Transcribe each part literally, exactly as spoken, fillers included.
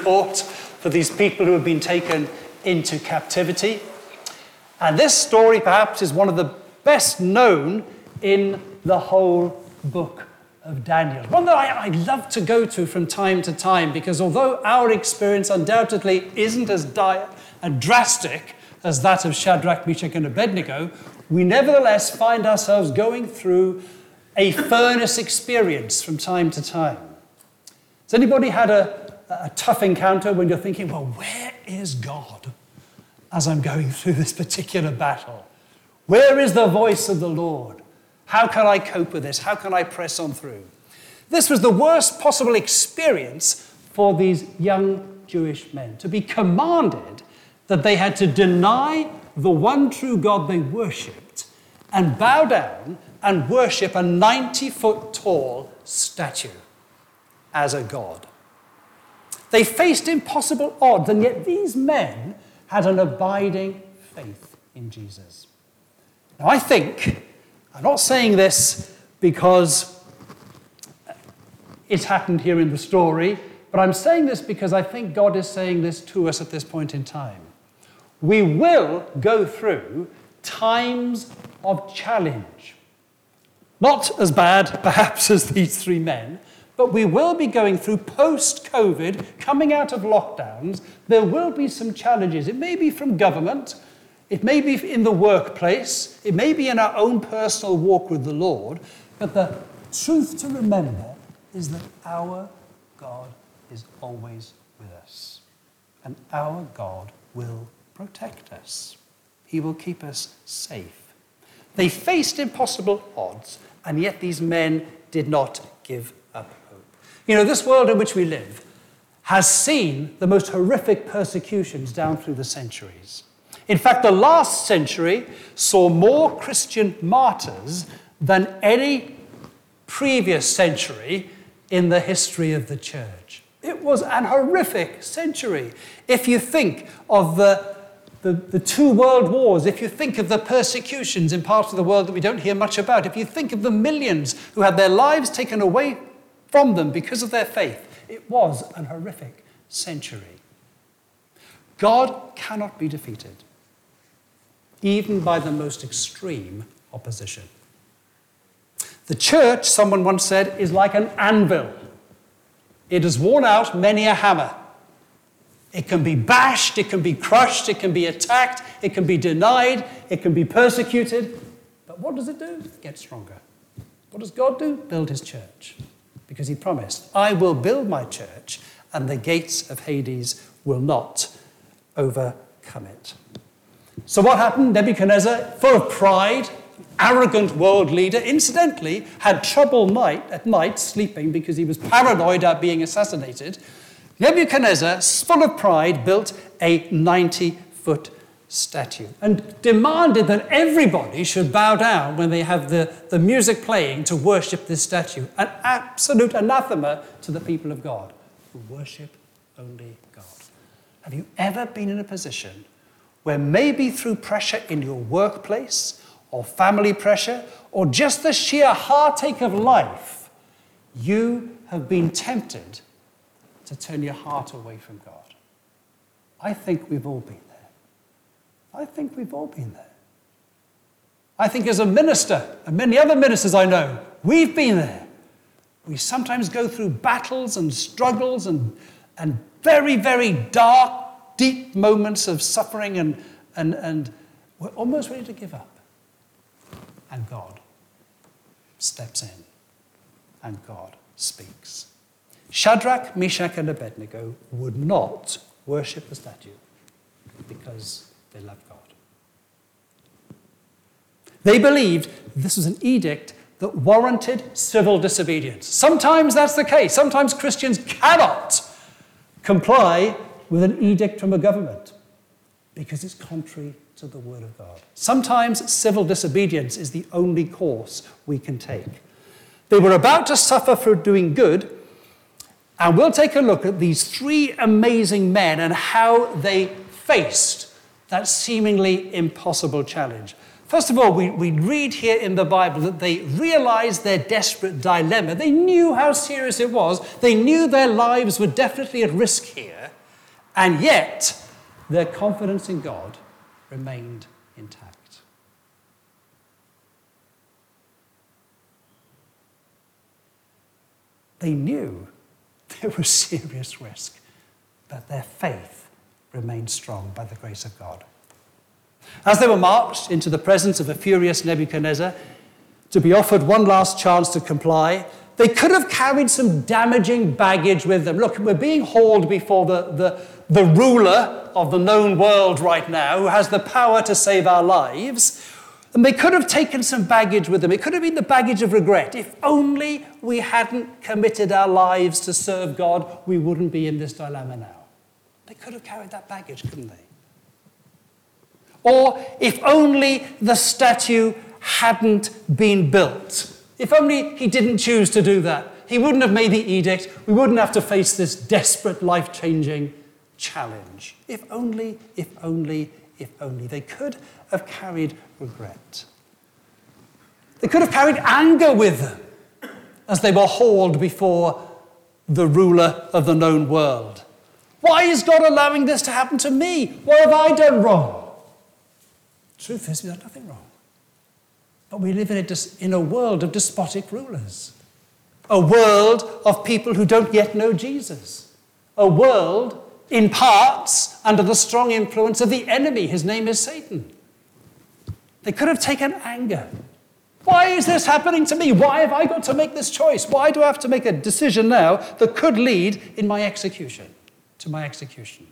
court for these people who have been taken into captivity. And this story perhaps is one of the best known in the whole book of Daniel. One that I, I love to go to from time to time, because although our experience undoubtedly isn't as dire and drastic as that of Shadrach, Meshach, and Abednego, we nevertheless find ourselves going through a furnace experience from time to time. Has anybody had a, a tough encounter when you're thinking, well, where is God as I'm going through this particular battle? Where is the voice of the Lord? How can I cope with this? How can I press on through? This was the worst possible experience for these young Jewish men, to be commanded that they had to deny the one true God they worshipped and bow down and worship a ninety-foot tall statue as a god. They faced impossible odds, and yet these men had an abiding faith in Jesus. Now, I think, I'm not saying this because it's happened here in the story, but I'm saying this because I think God is saying this to us at this point in time. We will go through times of challenge. Not as bad, perhaps, as these three men, but we will be going through post-COVID, coming out of lockdowns. There will be some challenges. It may be from government. It may be in the workplace. It may be in our own personal walk with the Lord. But the truth to remember is that our God is always with us. And our God will protect us. He will keep us safe. They faced impossible odds, and yet these men did not give up hope. You know, this world in which we live has seen the most horrific persecutions down through the centuries. In fact, the last century saw more Christian martyrs than any previous century in the history of the church. It was an horrific century. If you think of the The, the two world wars, if you think of the persecutions in parts of the world that we don't hear much about, if you think of the millions who had their lives taken away from them because of their faith, it was an horrific century. God cannot be defeated, even by the most extreme opposition. The church, someone once said, is like an anvil. It has worn out many a hammer. It can be bashed, it can be crushed, it can be attacked, it can be denied, it can be persecuted. But what does it do? It gets stronger. What does God do? Build his church. Because he promised, I will build my church, and the gates of Hades will not overcome it. So what happened? Nebuchadnezzar, full of pride, arrogant world leader, incidentally, had trouble night, at night sleeping because he was paranoid about being assassinated. Nebuchadnezzar, full of pride, built a ninety-foot statue and demanded that everybody should bow down when they have the, the music playing to worship this statue. An absolute anathema to the people of God who worship only God. Have you ever been in a position where maybe through pressure in your workplace or family pressure or just the sheer heartache of life, you have been tempted to turn your heart away from God? I think we've all been there. I think we've all been there. I think as a minister, and many other ministers I know, we've been there. We sometimes go through battles and struggles and, and very, very dark, deep moments of suffering, and, and, and we're almost ready to give up. And God steps in, and God speaks. Shadrach, Meshach, and Abednego would not worship the statue because they loved God. They believed this was an edict that warranted civil disobedience. Sometimes that's the case. Sometimes Christians cannot comply with an edict from a government because it's contrary to the word of God. Sometimes civil disobedience is the only course we can take. They were about to suffer for doing good. And we'll take a look at these three amazing men and how they faced that seemingly impossible challenge. First of all, we, we read here in the Bible that they realized their desperate dilemma. They knew how serious it was. They knew their lives were definitely at risk here. And yet, their confidence in God remained intact. They knew there was serious risk, but their faith remained strong by the grace of God. As they were marched into the presence of a furious Nebuchadnezzar to be offered one last chance to comply, they could have carried some damaging baggage with them. Look, we're being hauled before the, the, the ruler of the known world right now, who has the power to save our lives. And they could have taken some baggage with them. It could have been the baggage of regret. If only we hadn't committed our lives to serve God, we wouldn't be in this dilemma now. They could have carried that baggage, couldn't they? Or if only the statue hadn't been built. If only he didn't choose to do that. He wouldn't have made the edict. We wouldn't have to face this desperate, life-changing challenge. If only, if only, if only. They could have carried regret. They could have carried anger with them as they were hauled before the ruler of the known world. Why is God allowing this to happen to me? What have I done wrong? Truth is, we've done nothing wrong. But we live in a, in a world of despotic rulers. A world of people who don't yet know Jesus. A world, in parts, under the strong influence of the enemy. His name is Satan. They could have taken anger. Why is this happening to me? Why have I got to make this choice? Why do I have to make a decision now that could lead in my execution, to my execution?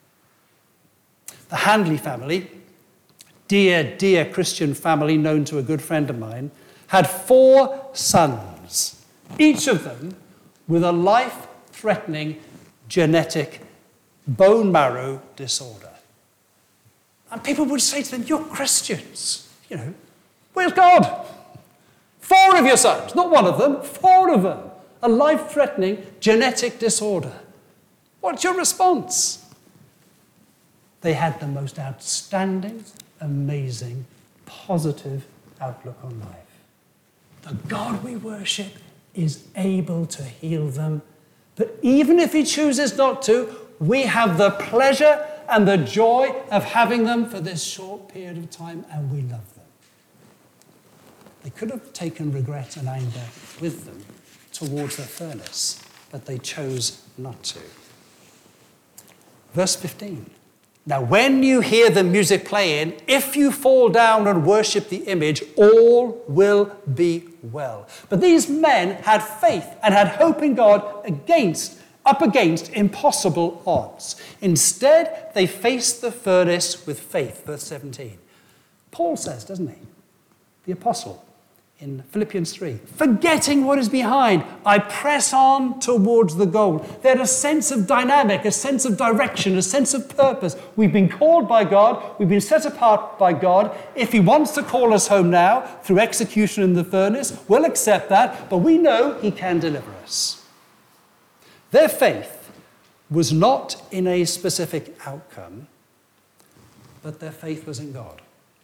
The Handley family, dear, dear Christian family known to a good friend of mine, had four sons, each of them with a life-threatening genetic bone marrow disorder. And people would say to them, you're Christians, you know, where's God? Four of your sons, not one of them, four of them, a life-threatening genetic disorder. What's your response? They had the most outstanding, amazing, positive outlook on life. The God we worship is able to heal them, but even if he chooses not to, we have the pleasure and the joy of having them for this short period of time, and we love them. They could have taken regret and anger with them towards the furnace, but they chose not to. Verse fifteen. Now, when you hear the music playing, if you fall down and worship the image, all will be well. But these men had faith and had hope in God against, up against impossible odds. Instead, they faced the furnace with faith. Verse seventeen. Paul says, doesn't he? The apostle in Philippians three, forgetting what is behind, I press on towards the goal. They had a sense of dynamic, a sense of direction, a sense of purpose. We've been called by God. We've been set apart by God. If he wants to call us home now through execution in the furnace, we'll accept that, but we know he can deliver us. Their faith was not in a specific outcome, but their faith was in God.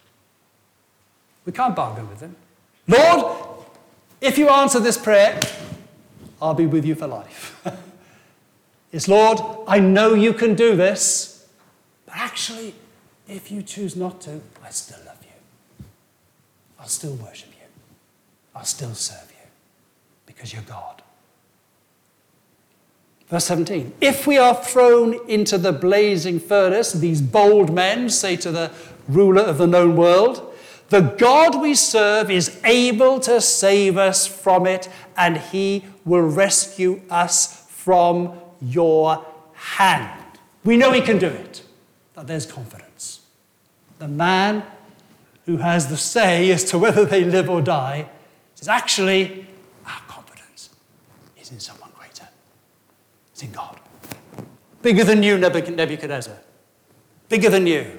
We can't bargain with him. Lord, if you answer this prayer, I'll be with you for life. It's, Lord, I know you can do this, but actually, if you choose not to, I still love you. I'll still worship you. I'll still serve you because you're God. Verse seventeen, if we are thrown into the blazing furnace, these bold men say to the ruler of the known world, the God we serve is able to save us from it, and he will rescue us from your hand. We know he can do it. But there's confidence. The man who has the say as to whether they live or die says, actually, our confidence is in someone greater. It's in God. Bigger than you, Nebuchadnezzar. Bigger than you.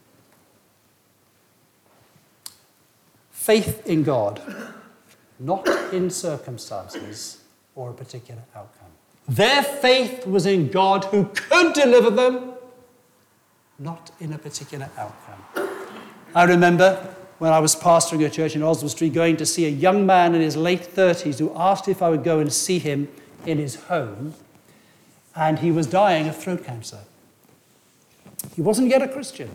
Faith in God, not in circumstances or a particular outcome. Their faith was in God who could deliver them, not in a particular outcome. I remember when I was pastoring a church in Oswald Street, going to see a young man in his late thirties who asked if I would go and see him in his home, and he was dying of throat cancer. He wasn't yet a Christian.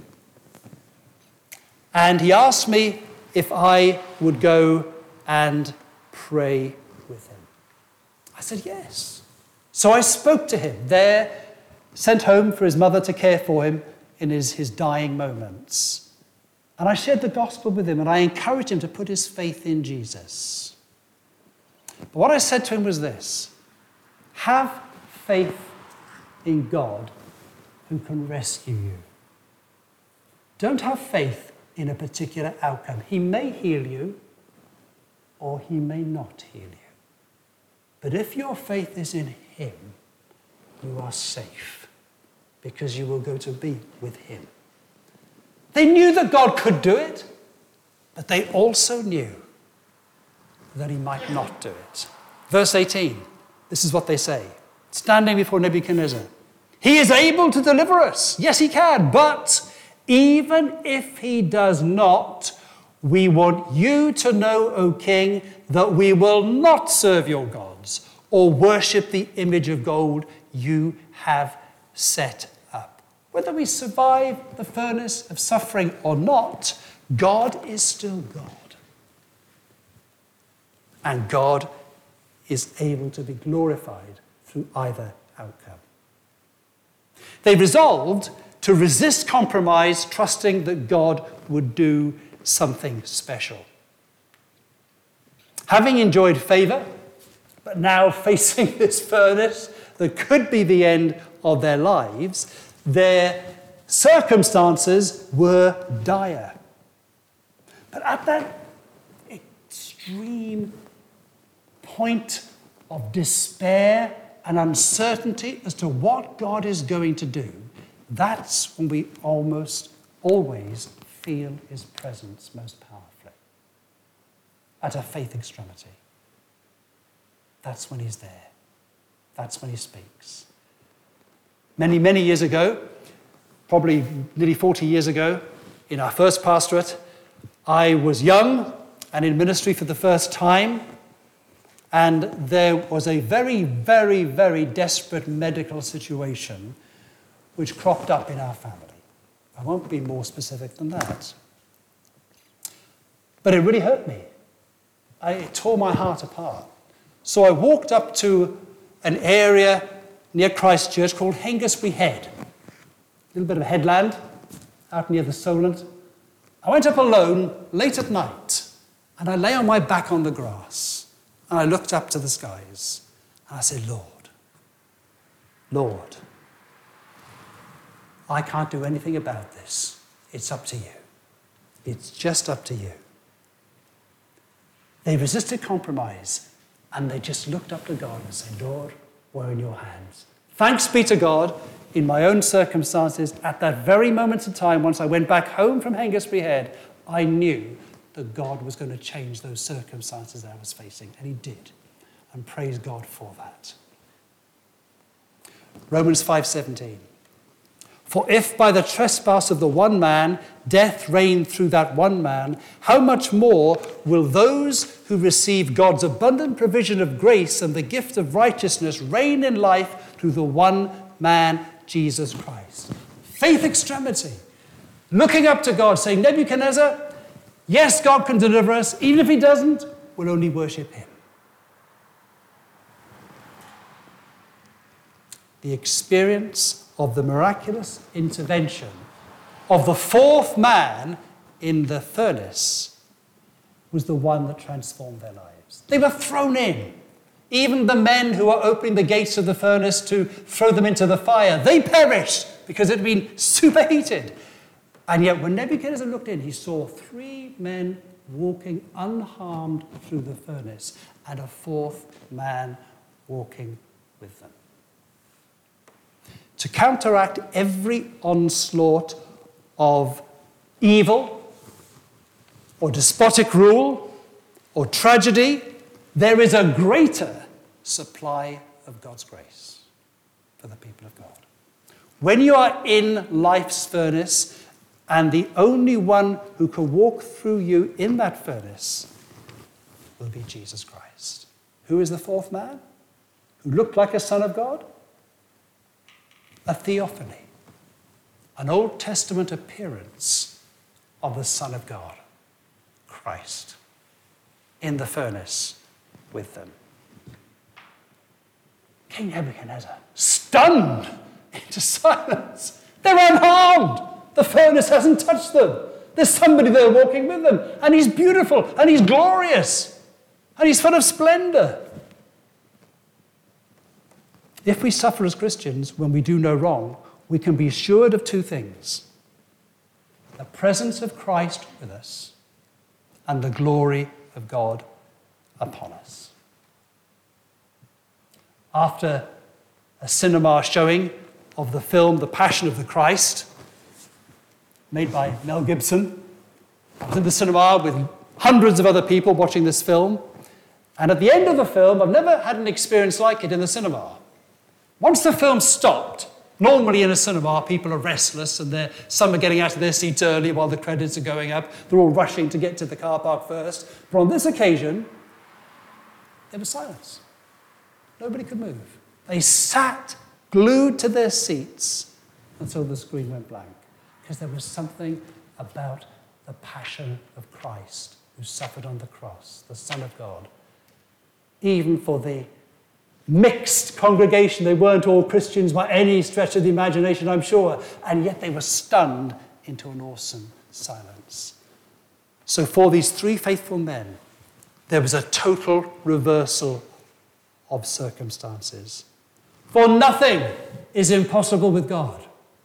And he asked me if I would go and pray with him. I said yes. So I spoke to him there, sent home for his mother to care for him in his, his dying moments. And I shared the gospel with him, and I encouraged him to put his faith in Jesus. But what I said to him was this: have faith in God who can rescue you. Don't have faith in a particular outcome. He may heal you, or he may not heal you. But if your faith is in him, you are safe, because you will go to be with him. They knew that God could do it, but they also knew that he might not do it. Verse eighteen, this is what they say, standing before Nebuchadnezzar. He is able to deliver us. Yes, he can, but even if he does not, we want you to know, O king, that we will not serve your gods or worship the image of gold you have set up. Whether we survive the furnace of suffering or not, God is still God. And God is able to be glorified through either outcome. They resolved to resist compromise, trusting that God would do something special. Having enjoyed favor, but now facing this furnace that could be the end of their lives, their circumstances were dire. But at that extreme point of despair and uncertainty as to what God is going to do, that's when we almost always feel his presence most powerfully. At a faith extremity. That's when he's there. That's when he speaks. Many, many years ago, probably nearly forty years ago, in our first pastorate, I was young and in ministry for the first time, and there was a very, very, very desperate medical situation which cropped up in our family. I won't be more specific than that. But it really hurt me. I, it tore my heart apart. So I walked up to an area near Christchurch called Hengistbury Head. A little bit of a headland out near the Solent. I went up alone late at night, and I lay on my back on the grass, and I looked up to the skies, and I said, Lord, Lord, I can't do anything about this. It's up to you. It's just up to you. They resisted compromise, and they just looked up to God and said, Lord, we're in your hands. Thanks be to God, in my own circumstances, at that very moment in time, once I went back home from Hengistbury Head, I knew that God was going to change those circumstances that I was facing, and he did. And praise God for that. Romans five seventeen. For if by the trespass of the one man death reigned through that one man, how much more will those who receive God's abundant provision of grace and the gift of righteousness reign in life through the one man, Jesus Christ? Faith extremity. Looking up to God, saying, Nebuchadnezzar, yes, God can deliver us. Even if he doesn't, we'll only worship him. The experience of the miraculous intervention of the fourth man in the furnace was the one that transformed their lives. They were thrown in. Even the men who were opening the gates of the furnace to throw them into the fire, they perished because it had been superheated. And yet when Nebuchadnezzar looked in, he saw three men walking unharmed through the furnace and a fourth man walking with them. To counteract every onslaught of evil or despotic rule or tragedy, there is a greater supply of God's grace for the people of God. When you are in life's furnace, And the only one who can walk through you in that furnace will be Jesus Christ. Who is the fourth man? Who looked like a son of God? A theophany, an Old Testament appearance of the Son of God, Christ, in the furnace with them. King Nebuchadnezzar, stunned into silence. They're unharmed. The furnace hasn't touched them. There's somebody there walking with them, and he's beautiful, and he's glorious, and he's full of splendor. If we suffer as Christians when we do no wrong, we can be assured of two things: the presence of Christ with us and the glory of God upon us. After a cinema showing of the film The Passion of the Christ, made by Mel Gibson, I was in the cinema with hundreds of other people watching this film, and at the end of the film, I've never had an experience like it in the cinema. Once the film stopped, normally in a cinema, people are restless and they're, some are getting out of their seats early while the credits are going up. They're all rushing to get to the car park first. But on this occasion, there was silence. Nobody could move. They sat glued to their seats until the screen went blank, because there was something about the passion of Christ who suffered on the cross, the Son of God. Even for the mixed congregation, they weren't all Christians by any stretch of the imagination, I'm sure, and yet they were stunned into an awesome silence. So for these three faithful men, there was a total reversal of circumstances. For nothing is impossible with God.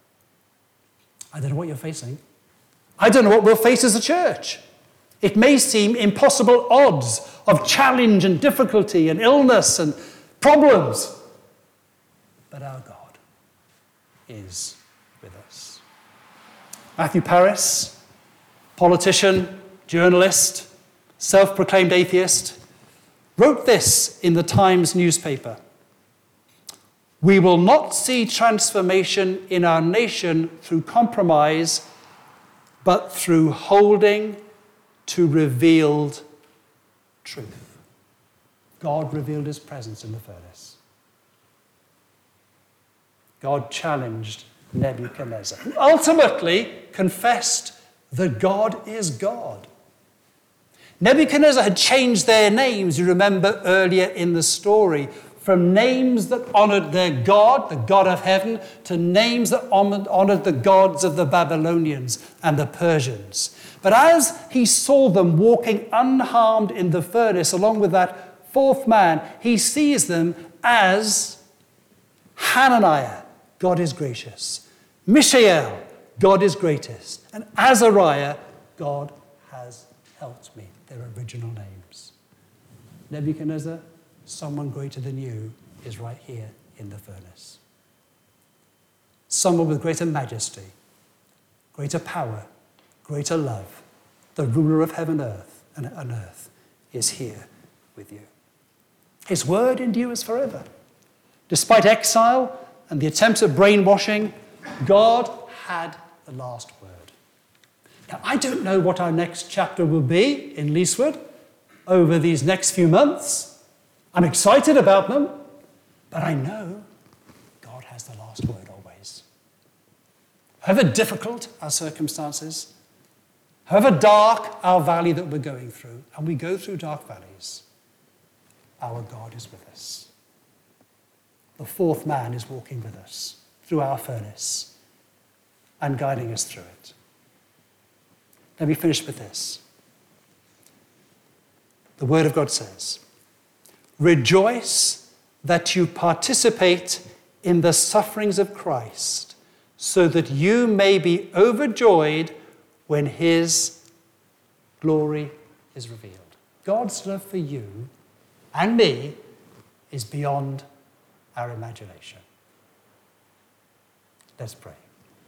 I don't know what you're facing. I don't know what we'll face as a church. It may seem impossible odds of challenge and difficulty and illness and problems. But our God is with us. Matthew Paris, politician, journalist, self-proclaimed atheist, wrote this in the Times newspaper: "We will not see transformation in our nation through compromise, but through holding to revealed truth." God revealed his presence in the furnace. God challenged Nebuchadnezzar, who ultimately confessed that God is God. Nebuchadnezzar had changed their names, you remember earlier in the story, from names that honored their God, the God of heaven, to names that honored the gods of the Babylonians and the Persians. But as he saw them walking unharmed in the furnace, along with that fourth man, he sees them as Hananiah, God is gracious; Mishael, God is greatest; and Azariah, God has helped me. Their original names. Nebuchadnezzar, someone greater than you is right here in the furnace. Someone with greater majesty, greater power, greater love, the ruler of heaven earth and on earth, is here with you. His word endures forever. Despite exile and the attempts at brainwashing, God had the last word. Now, I don't know what our next chapter will be in Leeswood over these next few months. I'm excited about them, but I know God has the last word always. However difficult our circumstances, however dark our valley that we're going through, and we go through dark valleys, our God is with us. The fourth man is walking with us through our furnace and guiding us through it. Let me finish with this. The Word of God says, "Rejoice that you participate in the sufferings of Christ, so that you may be overjoyed when his glory is revealed." God's love for you and me is beyond our imagination. Let's pray.